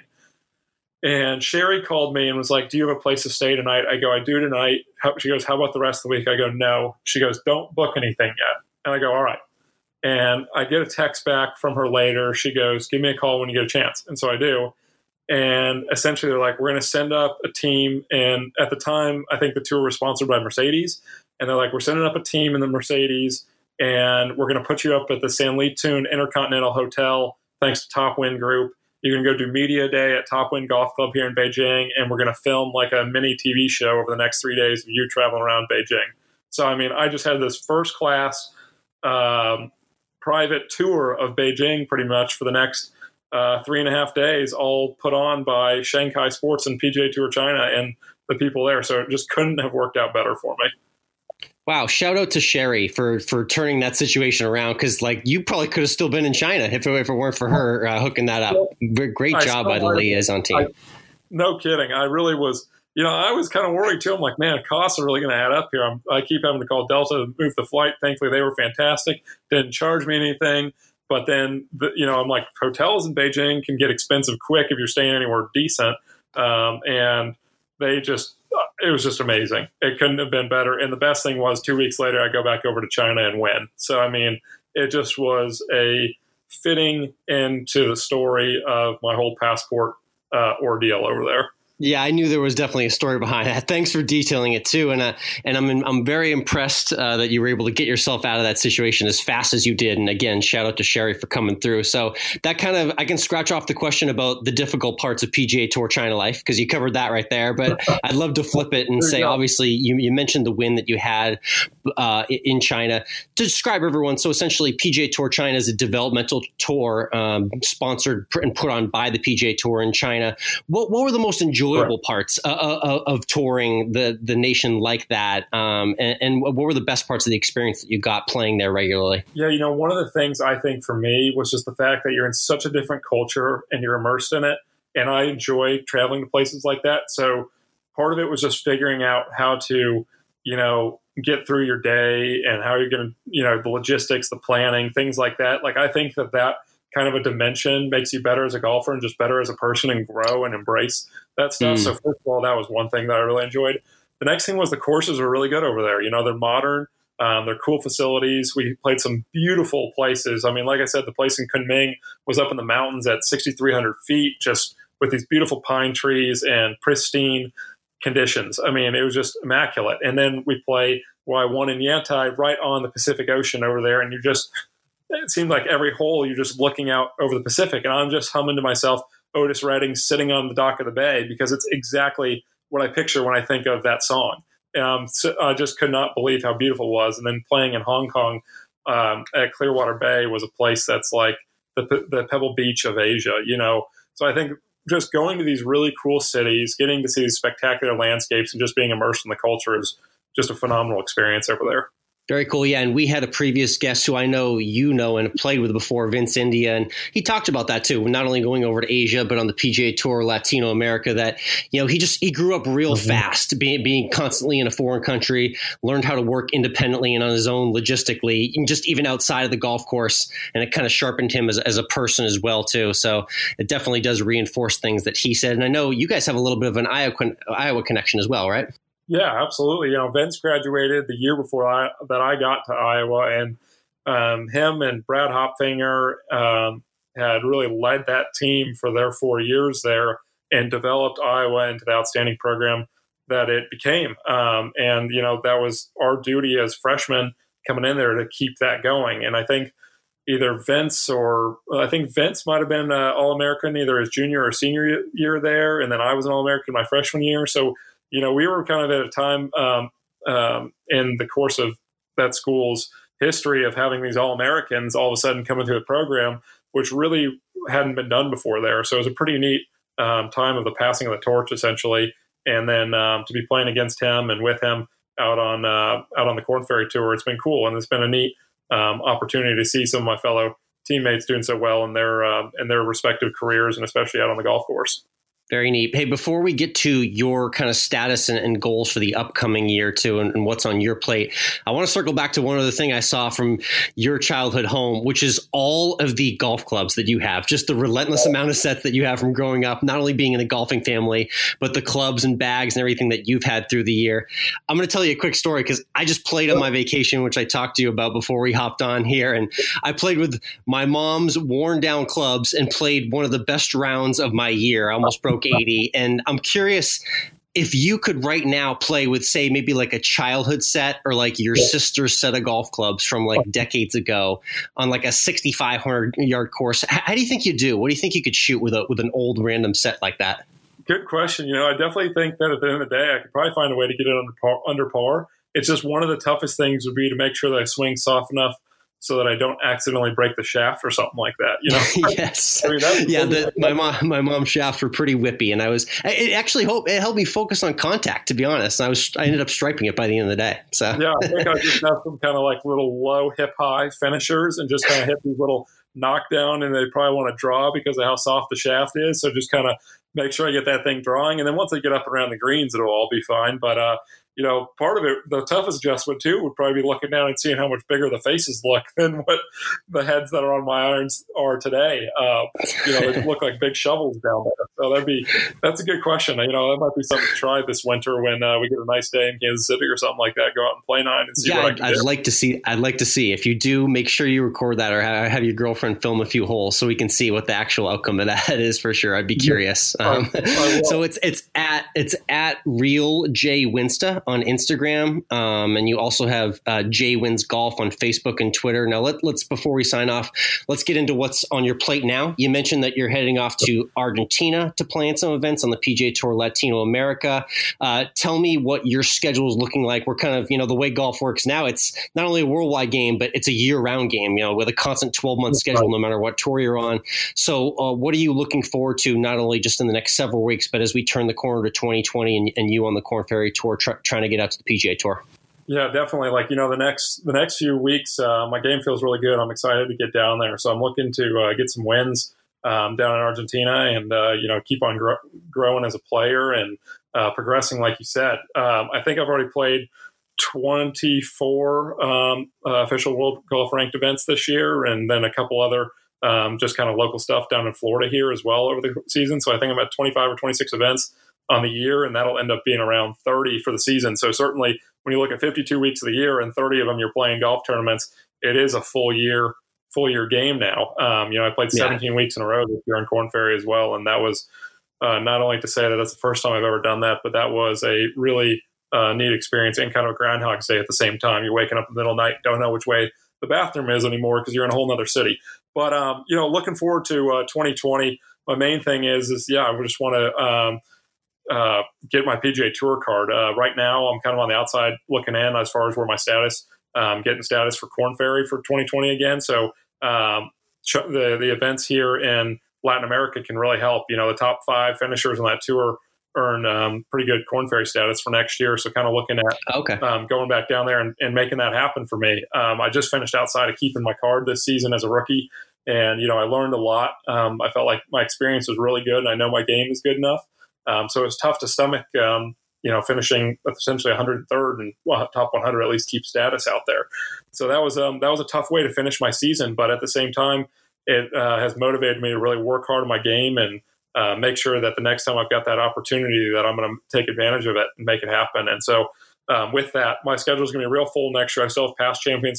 [SPEAKER 4] And Sherry called me and was like, do you have a place to stay tonight? I go, I do tonight. She goes, how about the rest of the week? I go, no. She goes, don't book anything yet. And I go, all right. And I get a text back from her later. She goes, give me a call when you get a chance. And so I do. And essentially they're like, we're going to send up a team. And at the time, I think the tour was sponsored by Mercedes. And they're like, we're sending up a team in the Mercedes, and we're going to put you up at the Sanlitun Intercontinental Hotel, thanks to Top Wind Group. You're going to go do media day at Top Wind Golf Club here in Beijing, and we're going to film like a mini TV show over the next 3 days of you traveling around Beijing. So, I mean, I just had this first class private tour of Beijing pretty much for the next 3.5 days, all put on by Shanghai Sports and PGA Tour China and the people there. So it just couldn't have worked out better for me.
[SPEAKER 1] Wow. Shout out to Sherry for turning that situation around. Cause like you probably could have still been in China if it weren't for her hooking that up. Great job by the liaison team.
[SPEAKER 4] No kidding. I really was, I was kind of worried too. I'm like, man, costs are really going to add up here. I keep having to call Delta to move the flight. Thankfully, they were fantastic. Didn't charge me anything. But then, I'm like, hotels in Beijing can get expensive quick if you're staying anywhere decent. And it was just amazing. It couldn't have been better. And the best thing was 2 weeks later, I go back over to China and win. So, I mean, it just was a fitting into the story of my whole passport ordeal over there.
[SPEAKER 1] Yeah, I knew there was definitely a story behind that. Thanks for detailing it too, and I'm very impressed that you were able to get yourself out of that situation as fast as you did. And again, shout out to Sherry for coming through. So that kind of I can scratch off the question about the difficult parts of PGA Tour China life because you covered that right there. But I'd love to flip it and say, obviously, you mentioned the win that you had in China. To describe everyone, so essentially, PGA Tour China is a developmental tour sponsored and put on by the PGA Tour in China. What were the most enjoyable parts of touring the nation like that? And what were the best parts of the experience that you got playing there regularly?
[SPEAKER 4] Yeah, one of the things I think for me was just the fact that you're in such a different culture and you're immersed in it. And I enjoy traveling to places like that. So part of it was just figuring out how to, get through your day and how you're going to, the logistics, the planning, things like that. Like, I think that kind of a dimension, makes you better as a golfer and just better as a person and grow and embrace that stuff. So first of all, that was one thing that I really enjoyed. The next thing was the courses were really good over there. They're modern. They're cool facilities. We played some beautiful places. I mean, like I said, the place in Kunming was up in the mountains at 6,300 feet, just with these beautiful pine trees and pristine conditions. I mean, it was just immaculate. And then we play I won in Yantai right on the Pacific Ocean over there. And it seemed like every hole you're just looking out over the Pacific. And I'm just humming to myself, Otis Redding sitting on the dock of the bay, because it's exactly what I picture when I think of that song. So I just could not believe how beautiful it was. And then playing in Hong Kong at Clearwater Bay was a place that's like the Pebble Beach of Asia, So I think just going to these really cool cities, getting to see these spectacular landscapes and just being immersed in the culture is just a phenomenal experience over there.
[SPEAKER 1] Very cool. Yeah. And we had a previous guest who I know and have played with before, Vince India. And he talked about that too, not only going over to Asia, but on the PGA Tour, Latino America, that, he grew up real fast, being constantly in a foreign country, learned how to work independently and on his own logistically, just even outside of the golf course. And it kind of sharpened him as a person as well, too. So it definitely does reinforce things that he said. And I know you guys have a little bit of an Iowa connection as well, right?
[SPEAKER 4] Yeah, absolutely. Vince graduated the year before I got to Iowa, and him and Brad Hopfinger had really led that team for their 4 years there and developed Iowa into the outstanding program that it became. And that was our duty as freshmen coming in there to keep that going. And I think either Vince might have been All-American either his junior or senior year there, and then I was an All-American my freshman year. So we were kind of at a time in the course of that school's history of having these All-Americans all of a sudden coming through the program, which really hadn't been done before there. So it was a pretty neat time of the passing of the torch, essentially. And then to be playing against him and with him out on the Korn Ferry Tour, it's been cool. And it's been a neat opportunity to see some of my fellow teammates doing so well in their respective careers, and especially out on the golf course.
[SPEAKER 1] Very neat. Hey, before we get to your kind of status and goals for the upcoming year too, and what's on your plate, I want to circle back to one other thing I saw from your childhood home, which is all of the golf clubs that you have, just the relentless amount of sets that you have from growing up, not only being in a golfing family, but the clubs and bags and everything that you've had through the year. I'm going to tell you a quick story because I just played on my vacation, which I talked to you about before we hopped on here. And I played with my mom's worn down clubs and played one of the best rounds of my year. I almost broke 80. And I'm curious if you could right now play with, say, maybe like a childhood set or like your sister's set of golf clubs from like decades ago on like a 6,500 yard course. How do you think you do? What do you think you could shoot with an old random set like that?
[SPEAKER 4] Good question. I definitely think that at the end of the day, I could probably find a way to get it under par. It's just one of the toughest things would be to make sure that I swing soft enough so that I don't accidentally break the shaft or something like that.
[SPEAKER 1] Yes. My mom's shafts were pretty whippy, and it actually helped me focus on contact, to be honest. I ended up striping it by the end of the day. So
[SPEAKER 4] yeah, I think I just have some kind of like little low hip high finishers and just kind of hit these little knockdown, and they probably want to draw because of how soft the shaft is. So just kind of make sure I get that thing drawing. And then once I get up around the greens, it'll all be fine. But, part of it, the toughest adjustment too, would probably be looking down and seeing how much bigger the faces look than what the heads that are on my irons are today. They look like big shovels down there. So that's a good question. That might be something to try this winter when we get a nice day in Kansas City or something like that. Go out and play 9 and see what I can do. I'd like to see. If you do, make sure you record that or have your girlfriend film a few holes so we can see what the actual outcome of that is for sure. I'd be curious. So it's at Real J Winsta on Instagram, and you also have J Wins Golf on Facebook and Twitter. Now let's before we sign off, let's get into what's on your plate now. You mentioned that you're heading off to Argentina to play in some events on the PGA Tour Latino America. Tell me what your schedule is looking like. We're kind of, the way golf works now, it's not only a worldwide game, but it's a year-round game, with a constant 12-month schedule, no matter what tour you're on. So what are you looking forward to, not only just in the next several weeks, but as we turn the corner to 2020 and you on the Korn Ferry Tour trying to get out to the PGA Tour? Yeah, definitely. The next few weeks, my game feels really good. I'm excited to get down there. So I'm looking to get some wins down in Argentina and, keep on growing as a player and progressing, like you said. I think I've already played 24 official World Golf Ranked events this year, and then a couple other just kind of local stuff down in Florida here as well over the season. So I think I'm at 25 or 26 events on the year, and that'll end up being around 30 for the season. So certainly when you look at 52 weeks of the year and 30 of them you're playing golf tournaments, it is a full year game now. I played 17 weeks in a row this year in Korn Ferry as well. And that was not only to say that that's the first time I've ever done that, but that was a really neat experience and kind of a Groundhog's Day at the same time. You're waking up in the middle of the night, don't know which way the bathroom is anymore because you're in a whole nother city. But, looking forward to 2020, my main thing is I just want to get my PGA Tour card. Right now, I'm kind of on the outside looking in as far as where my status, getting status for Korn Ferry for 2020 again. So the events here in Latin America can really help. The top 5 finishers on that tour earn pretty good Korn Ferry status for next year. So kind of looking at going back down there and making that happen for me. I just finished outside of keeping my card this season as a rookie. And, I learned a lot. I felt like my experience was really good, and I know my game is good enough. So it was tough to stomach, finishing essentially 103rd and top 100, at least keep status out there. So that was a tough way to finish my season. But at the same time, it has motivated me to really work hard on my game and make sure that the next time I've got that opportunity that I'm going to take advantage of it and make it happen. And so with that, my schedule is going to be real full next year. I still have past champion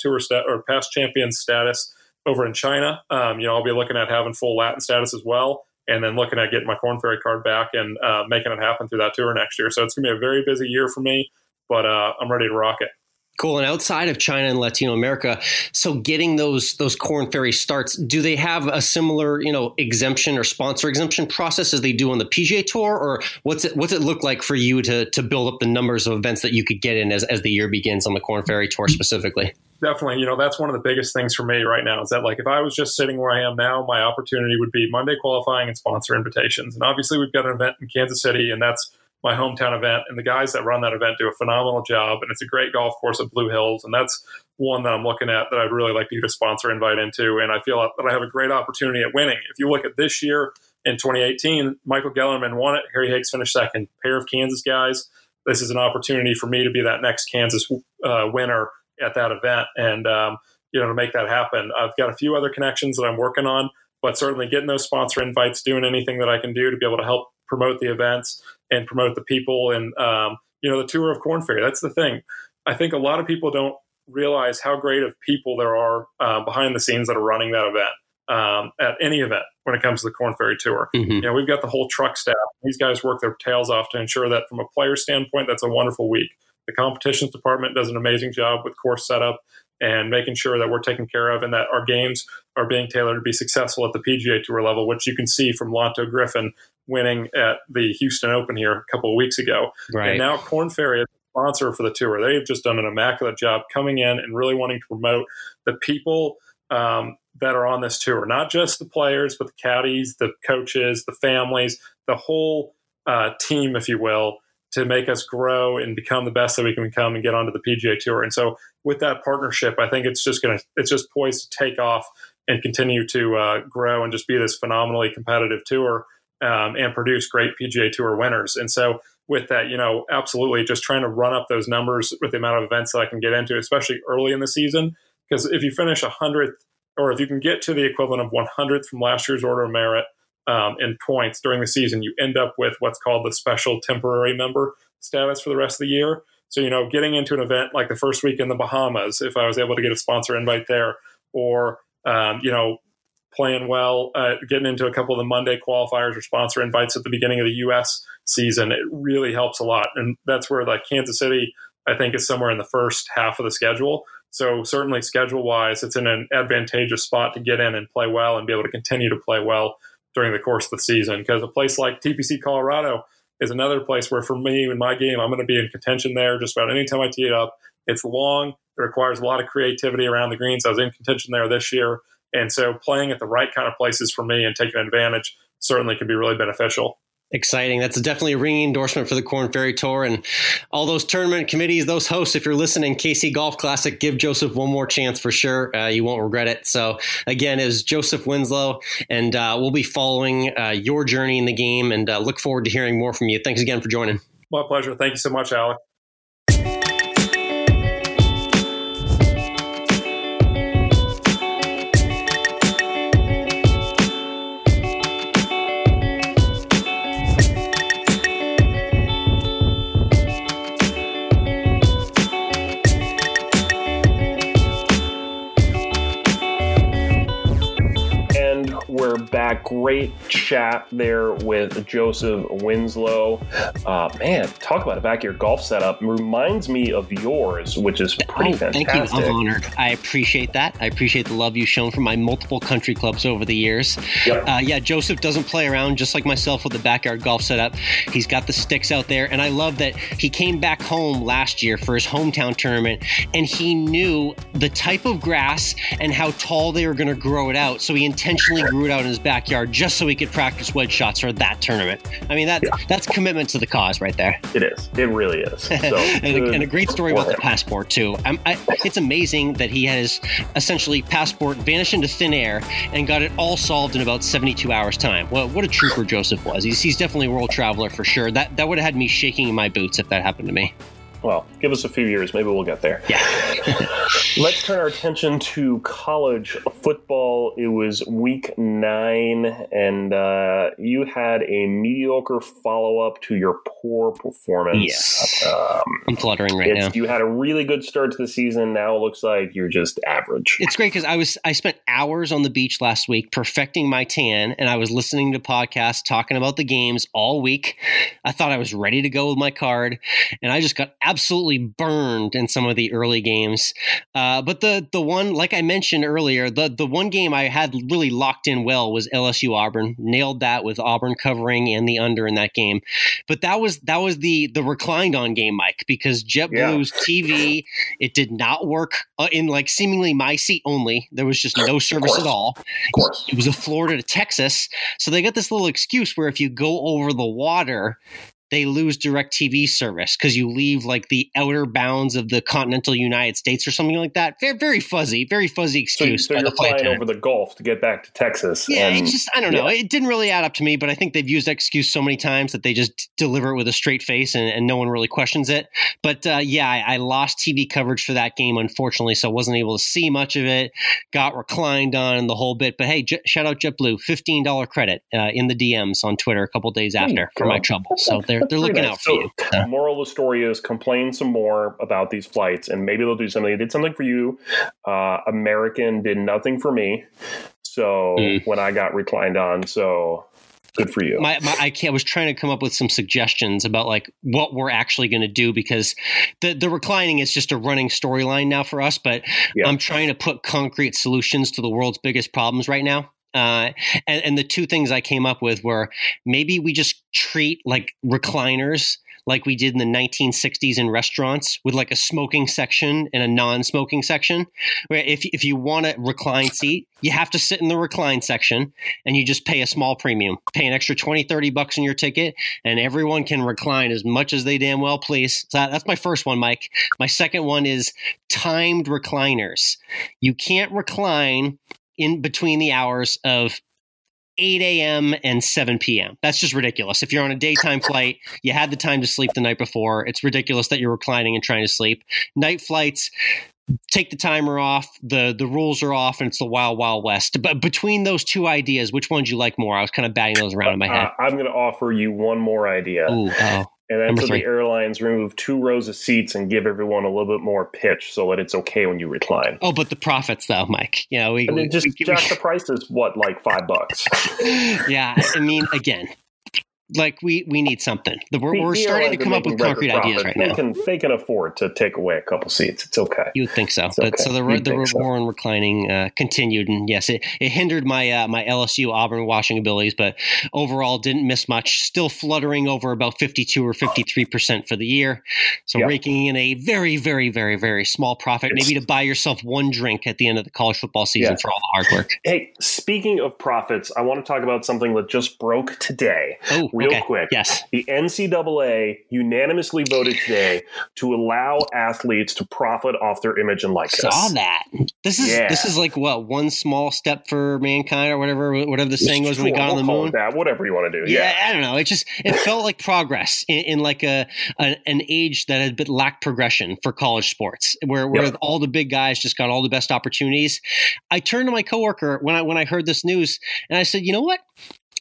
[SPEAKER 4] past champion status over in China. I'll be looking at having full Latin status as well, and then looking at getting my Korn Ferry card back and making it happen through that tour next year. So it's going to be a very busy year for me, but I'm ready to rock it.
[SPEAKER 1] Cool. And outside of China and Latino America, so getting those Korn Ferry starts, do they have a similar, exemption or sponsor exemption process as they do on the PGA Tour, or what's it look like for you to build up the numbers of events that you could get in as the year begins on the Korn Ferry Tour specifically?
[SPEAKER 4] Definitely. That's one of the biggest things for me right now is that, like, if I was just sitting where I am now, my opportunity would be Monday qualifying and sponsor invitations. And obviously we've got an event in Kansas City, and that's my hometown event, and the guys that run that event do a phenomenal job, and it's a great golf course at Blue Hills, and that's one that I'm looking at that I'd really like to get a sponsor invite into, and I feel that I have a great opportunity at winning. If you look at this year in 2018, Michael Gellerman won it, Harry Higgs finished second, pair of Kansas guys. This is an opportunity for me to be that next Kansas winner at that event, and to make that happen. I've got a few other connections that I'm working on, but certainly getting those sponsor invites, doing anything that I can do to be able to help promote the events and promote the people and, the tour of Korn Ferry. That's the thing. I think a lot of people don't realize how great of people there are behind the scenes that are running that event at any event when it comes to the Korn Ferry Tour.
[SPEAKER 1] Mm-hmm.
[SPEAKER 4] We've got the whole truck staff. These guys work their tails off to ensure that from a player standpoint, that's a wonderful week. The competitions department does an amazing job with course setup and making sure that we're taken care of and that our games are being tailored to be successful at the PGA Tour level, which you can see from Lonto Griffin winning at the Houston Open here a couple of weeks ago.
[SPEAKER 1] Right.
[SPEAKER 4] And now Korn Ferry is a sponsor for the tour. They've just done an immaculate job coming in and really wanting to promote the people that are on this tour, not just the players, but the caddies, the coaches, the families, the whole team, if you will, to make us grow and become the best that we can become and get onto the PGA Tour. And so with that partnership, I think it's just poised to take off and continue to grow and just be this phenomenally competitive tour and produce great PGA Tour winners. And so with that, absolutely just trying to run up those numbers with the amount of events that I can get into, especially early in the season. Because if you finish 100th, or if you can get to the equivalent of 100th from last year's Order of Merit, in points during the season, you end up with what's called the special temporary member status for the rest of the year. So, getting into an event like the first week in the Bahamas, if I was able to get a sponsor invite there, or, playing well, getting into a couple of the Monday qualifiers or sponsor invites at the beginning of the U.S. season, it really helps a lot. And that's where like Kansas City, I think, is somewhere in the first half of the schedule. So certainly schedule-wise, it's in an advantageous spot to get in and play well and be able to continue to play well during the course of the season, because a place like TPC Colorado is another place where for me in my game, I'm going to be in contention there just about any time I tee it up. It's long. It requires a lot of creativity around the greens. I was in contention there this year. And so playing at the right kind of places for me and taking advantage certainly can be really beneficial.
[SPEAKER 1] Exciting. That's definitely a ringing endorsement for the Korn Ferry Tour and all those tournament committees, those hosts. If you're listening, KC Golf Classic, give Joseph one more chance for sure. You won't regret it. So again, it was Joseph Winslow, and we'll be following your journey in the game and look forward to hearing more from you. Thanks again for joining.
[SPEAKER 4] My pleasure. Thank you so much, Alec.
[SPEAKER 2] back. Great chat there with Joseph Winslow. Man, talk about a backyard golf setup. Reminds me of yours, which is pretty fantastic.
[SPEAKER 1] Thank you. I'm honored. I appreciate that. I appreciate the love you've shown for my multiple country clubs over the years.
[SPEAKER 2] Yep.
[SPEAKER 1] Joseph doesn't play around, just like myself, with the backyard golf setup. He's got the sticks out there, and I love that he came back home last year for his hometown tournament, and he knew the type of grass and how tall they were going to grow it out, so he intentionally grew it out in his backyard just so he could practice wedge shots for that tournament. I mean, that's commitment to the cause right there.
[SPEAKER 2] It is. It really is. So,
[SPEAKER 1] and a great story about the passport, too. It's amazing that he had his essentially passport vanish into thin air and got it all solved in about 72 hours time. Well, what a trooper Joseph was. He's definitely a world traveler for sure. That would have had me shaking in my boots if that happened to me.
[SPEAKER 2] Well, give us a few years. Maybe we'll get there.
[SPEAKER 1] Yeah.
[SPEAKER 2] Let's turn our attention to college football. It was week 9, and you had a mediocre follow-up to your poor performance.
[SPEAKER 1] Yes. I'm fluttering right now.
[SPEAKER 2] You had a really good start to the season. Now it looks like you're just average.
[SPEAKER 1] It's great because I spent hours on the beach last week perfecting my tan, and I was listening to podcasts talking about the games all week. I thought I was ready to go with my card, and I just got absolutely burned in some of the early games. But the one, like I mentioned earlier, the one game I had really locked in well was LSU Auburn. Nailed that with Auburn covering and the under in that game. But that was the reclined on game, Mike, because JetBlue's TV, it did not work in like seemingly my seat only. There was just no service at all.
[SPEAKER 2] Of course.
[SPEAKER 1] It was a Florida to Texas. So they got this little excuse where if you go over the water, they lose DirecTV service because you leave like the outer bounds of the continental United States or something like that. Very, very fuzzy excuse.
[SPEAKER 2] So you're flying over the Gulf to get back to Texas.
[SPEAKER 1] Yeah, it's just, I don't know. It didn't really add up to me, but I think they've used that excuse so many times that they just deliver it with a straight face and no one really questions it. But I lost TV coverage for that game, unfortunately, so I wasn't able to see much of it. Got reclined on the whole bit. But hey, shout out JetBlue, $15 credit in the DMs on Twitter a couple days after for my trouble. So they're looking out for you.
[SPEAKER 2] Moral of the story is complain some more about these flights, and maybe they'll do something. They did something for you. American did nothing for me. So when I got reclined on, so good for you.
[SPEAKER 1] I was trying to come up with some suggestions about like what we're actually going to do, because the reclining is just a running storyline now for us. But I'm trying to put concrete solutions to the world's biggest problems right now. And the two things I came up with were maybe we just treat like recliners like we did in the 1960s in restaurants, with like a smoking section and a non-smoking section, where if you want a recline seat, you have to sit in the recline section and you just pay a small premium, pay an extra $20-$30 in your ticket, and everyone can recline as much as they damn well please. So that's my first one, Mike. My second one is timed recliners. You can't recline in between the hours of 8 a.m. and 7 p.m. That's just ridiculous. If you're on a daytime flight, you had the time to sleep the night before. It's ridiculous that you're reclining and trying to sleep. Night flights, take the timer off. The rules are off, and it's the wild, wild west. But between those two ideas, which one do you like more? I was kind of batting those around in my head.
[SPEAKER 2] I'm going to offer you one more idea.
[SPEAKER 1] Ooh,
[SPEAKER 2] and that's so the airlines remove 2 rows of seats and give everyone a little bit more pitch so that it's okay when you recline.
[SPEAKER 1] Oh, but the profits, though, Mike. Yeah,
[SPEAKER 2] jack the price is what, like $5?
[SPEAKER 1] Yeah, I mean, again, like we need something. We're starting to come up with concrete ideas right now.
[SPEAKER 2] They can afford to take away a couple seats. It's okay.
[SPEAKER 1] You would think so. But so the war on reclining continued, and yes, it hindered my my LSU Auburn watching abilities, but overall didn't miss much. Still fluttering over about 52 or 53% for the year. So raking in a very, very, very, very small profit, maybe to buy yourself one drink at the end of the college football season for all the hard work.
[SPEAKER 2] Hey, speaking of profits, I want to talk about something that just broke today.
[SPEAKER 1] Oh.
[SPEAKER 2] Real quick.
[SPEAKER 1] Yes.
[SPEAKER 2] The NCAA unanimously voted today to allow athletes to profit off their image and likeness.
[SPEAKER 1] Saw that. This is like what, one small step for mankind or whatever the saying was when we got on the moon.
[SPEAKER 2] That, whatever you want to do.
[SPEAKER 1] Yeah, I don't know. It felt like progress in like an age that had been lacked progression for college sports, where all the big guys just got all the best opportunities. I turned to my coworker when I heard this news, and I said, you know what?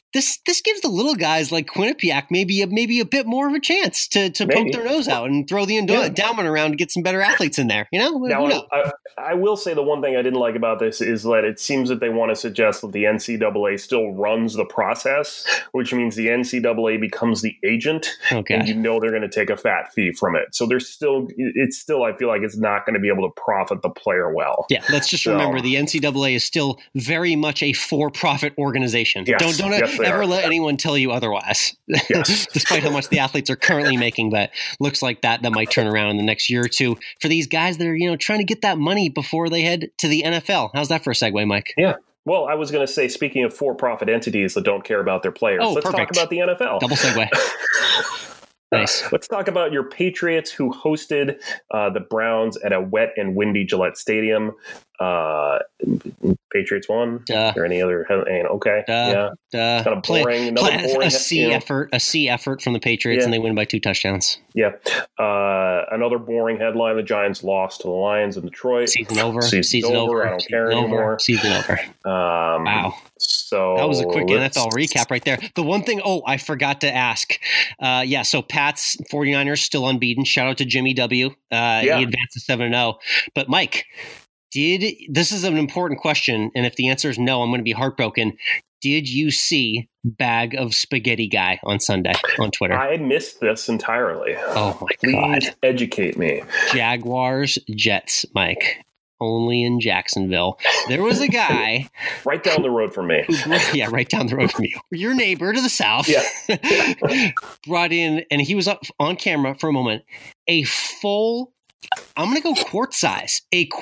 [SPEAKER 1] this gives the little guys like Quinnipiac maybe a bit more of a chance to poke their nose out and throw the endowment around to get some better athletes in there.
[SPEAKER 2] Now, I will say the one thing I didn't like about this is that it seems that they want to suggest that the NCAA still runs the process, which means the NCAA becomes the agent, and they're going to take a fat fee from it. So there's still, I feel like it's not going to be able to profit the player well.
[SPEAKER 1] Yeah, let's just remember the NCAA is still very much a for-profit organization.
[SPEAKER 2] Yes,
[SPEAKER 1] don't ever let anyone tell you otherwise.
[SPEAKER 2] Yes.
[SPEAKER 1] Despite how much the athletes are currently making, but looks like that might turn around in the next year or two for these guys that are trying to get that money before they head to the NFL. How's that for a segue, Mike?
[SPEAKER 2] Yeah. Well, I was going to say, speaking of for-profit entities that don't care about their players, let's talk about the NFL.
[SPEAKER 1] Double segue. Nice.
[SPEAKER 2] Let's talk about your Patriots, who hosted the Browns at a wet and windy Gillette Stadium. Patriots won. Is there any other? Okay. Yeah. Kind of boring.
[SPEAKER 1] A C effort from the Patriots, and they win by 2 touchdowns.
[SPEAKER 2] Yeah. Another boring headline: the Giants lost to the Lions in Detroit.
[SPEAKER 1] Season over.
[SPEAKER 2] I don't care anymore.
[SPEAKER 1] Season over.
[SPEAKER 2] Wow. So
[SPEAKER 1] that was a quick NFL recap right there. The one thing, I forgot to ask. So Pats 49ers still unbeaten. Shout out to Jimmy W. He advanced to 7-0. But Mike, this is an important question, and if the answer is no, I'm going to be heartbroken. Did you see Bag of Spaghetti Guy on Sunday on Twitter?
[SPEAKER 2] I missed this entirely.
[SPEAKER 1] Oh my God.
[SPEAKER 2] Please educate me.
[SPEAKER 1] Jaguars, Jets, Mike. Only in Jacksonville. There was a guy
[SPEAKER 2] right down the road from me.
[SPEAKER 1] Right down the road from you. Your neighbor to the south.
[SPEAKER 2] Yeah.
[SPEAKER 1] Brought in, and he was up on camera for a moment, a full, I'm going to go quart size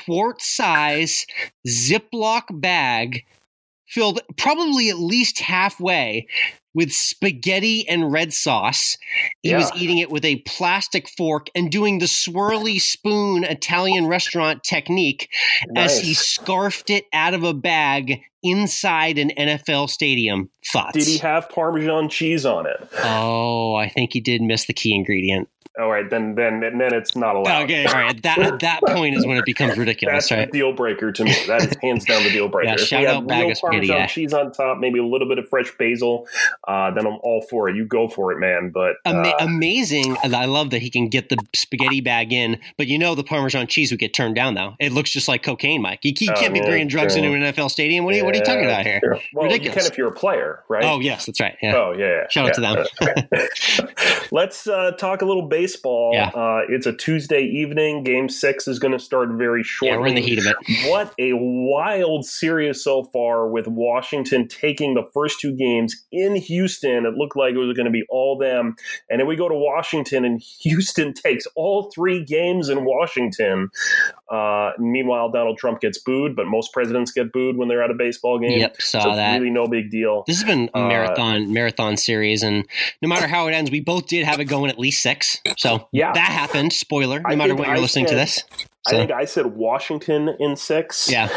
[SPEAKER 1] Ziploc bag filled probably at least halfway with spaghetti and red sauce. He was eating it with a plastic fork and doing the swirly spoon Italian restaurant technique as he scarfed it out of a bag inside an NFL stadium. Thoughts?
[SPEAKER 2] Did he have Parmesan cheese on it?
[SPEAKER 1] Oh, I think he did miss the key ingredient.
[SPEAKER 2] All right, then it's not allowed.
[SPEAKER 1] Okay, all right. At that point is when it becomes ridiculous.
[SPEAKER 2] That's a deal breaker to me. That is hands down the deal breaker.
[SPEAKER 1] Shout out Bag of Spaghetti.
[SPEAKER 2] Parmesan cheese on top, maybe a little bit of fresh basil, then I'm all for it. You go for it, man. But
[SPEAKER 1] amazing. I love that he can get the spaghetti bag in, but the Parmesan cheese would get turned down though. It looks just like cocaine, Mike. You can't be bringing drugs into an NFL stadium. What are you talking about here?
[SPEAKER 2] Sure. Well, ridiculous. You can if you're a player, right?
[SPEAKER 1] Oh yes, that's right. Yeah.
[SPEAKER 2] Oh yeah.
[SPEAKER 1] Shout out to them.
[SPEAKER 2] Let's talk a little baseball.
[SPEAKER 1] Yeah.
[SPEAKER 2] It's a Tuesday evening. Game 6 is going to start very shortly.
[SPEAKER 1] Yeah, we're in the heat of it.
[SPEAKER 2] What a wild series so far, with Washington taking the first 2 games in Houston. It looked like it was going to be all them. And then we go to Washington, and Houston takes all 3 games in Washington. Meanwhile, Donald Trump gets booed, but most presidents get booed when they're at a baseball game.
[SPEAKER 1] Yep, saw
[SPEAKER 2] so it's
[SPEAKER 1] that.
[SPEAKER 2] Really no big deal.
[SPEAKER 1] This has been a marathon series, and no matter how it ends, we both did have it going at least 6. So that happened. Spoiler, no matter what you're listening to this.
[SPEAKER 2] So. I think I said Washington in 6.
[SPEAKER 1] Yeah.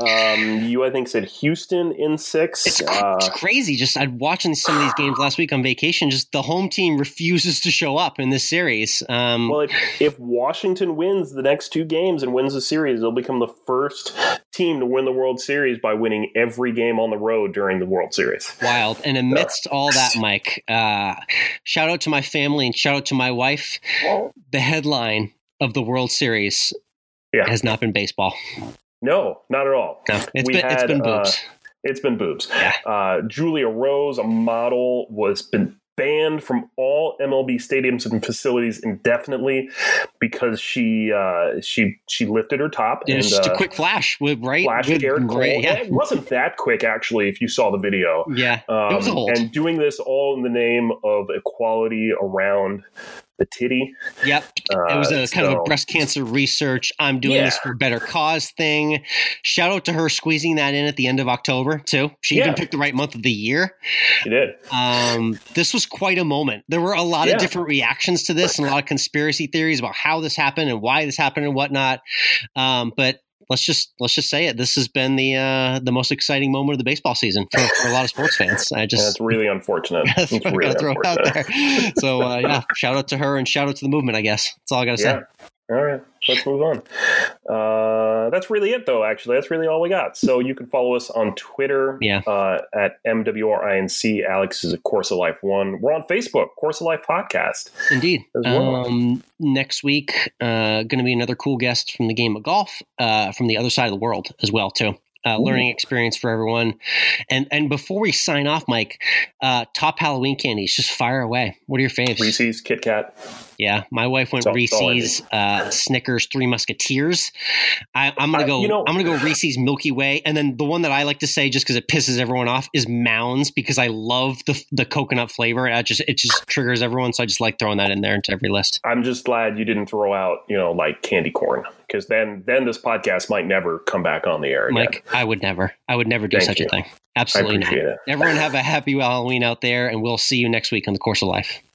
[SPEAKER 2] You, I think, said Houston in 6.
[SPEAKER 1] It's crazy. Just I'd watching some of these games last week on vacation. Just the home team refuses to show up in this series.
[SPEAKER 2] Well, if Washington wins the next 2 games and wins the series, they'll become the first team to win the World Series by winning every game on the road during the World Series.
[SPEAKER 1] Wild. And amidst all that, Mike, shout out to my family and shout out to my wife. The headline of the World Series has not been baseball.
[SPEAKER 2] No, not at all.
[SPEAKER 1] No, it's been boobs.
[SPEAKER 2] It's been boobs.
[SPEAKER 1] Yeah.
[SPEAKER 2] Julia Rose, a model, been banned from all MLB stadiums and facilities indefinitely because she lifted her top.
[SPEAKER 1] It was just a quick flash right?
[SPEAKER 2] Flash with Garrett Cole. Yeah. It wasn't that quick, actually, if you saw the video.
[SPEAKER 1] Yeah, it was a hold.
[SPEAKER 2] And doing this all in the name of equality around the titty.
[SPEAKER 1] Yep. It was a kind of a breast cancer research. I'm doing this for a better cause thing. Shout out to her squeezing that in at the end of October, too. She even picked the right month of the year.
[SPEAKER 2] She did.
[SPEAKER 1] This was quite a moment. There were a lot of different reactions to this and a lot of conspiracy theories about how this happened and why this happened and whatnot. But let's just say it. This has been the most exciting moment of the baseball season for a lot of sports fans.
[SPEAKER 2] It's really unfortunate. It's really
[SPEAKER 1] throw it out there. So shout out to her and shout out to the movement. I guess that's all I got to say.
[SPEAKER 2] All right, let's move on. That's really it, though, actually. That's really all we got. So you can follow us on Twitter at MWRINC. Alex is at Course of Life 1. We're on Facebook, Course of Life Podcast.
[SPEAKER 1] Indeed.
[SPEAKER 2] As well.
[SPEAKER 1] Next week, going to be another cool guest from the game of golf from the other side of the world as well, too. Learning experience for everyone. And before we sign off, Mike, top Halloween candies, just fire away. What are your faves?
[SPEAKER 2] Reese's, Kit Kat.
[SPEAKER 1] Yeah, my wife went Reese's, Snickers, Three Musketeers. I'm gonna go. I'm gonna go Reese's Milky Way, and then the one that I like to say, just because it pisses everyone off, is Mounds, because I love the coconut flavor. It just triggers everyone, so I just like throwing that in there into every list.
[SPEAKER 2] I'm just glad you didn't throw out like candy corn, because then this podcast might never come back on the air again.
[SPEAKER 1] Mike, I would never do such a thing. Absolutely not. Everyone have a happy Halloween out there, and we'll see you next week on the Course of Life.